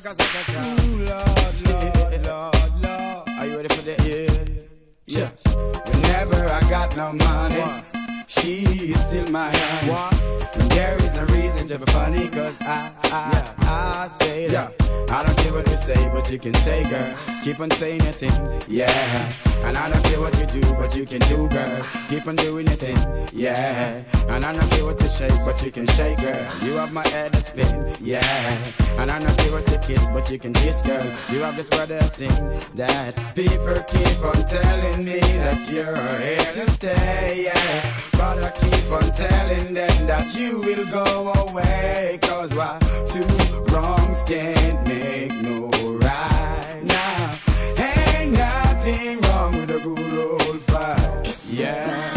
Ooh, Lord. Are you ready for that? Yeah. Whenever I got no money, she is still my honey. And there is no reason to be funny, cause I say that. I don't care what you say, but you can say, girl. Keep on saying your thing, yeah. And I don't care what you do, but you can do, girl. Keep on doing your thing, yeah. And I don't care what you shake, but you can shake, girl. You have my head to spin, yeah. And I don't care what you kiss, but you can kiss, girl. You have this word to sing, that people keep on telling me that you're here to stay, yeah. But I keep on telling them that you will go away. Cause why? Two wrongs can't make no right. Now, ain't nothing wrong with a good old fight, yeah.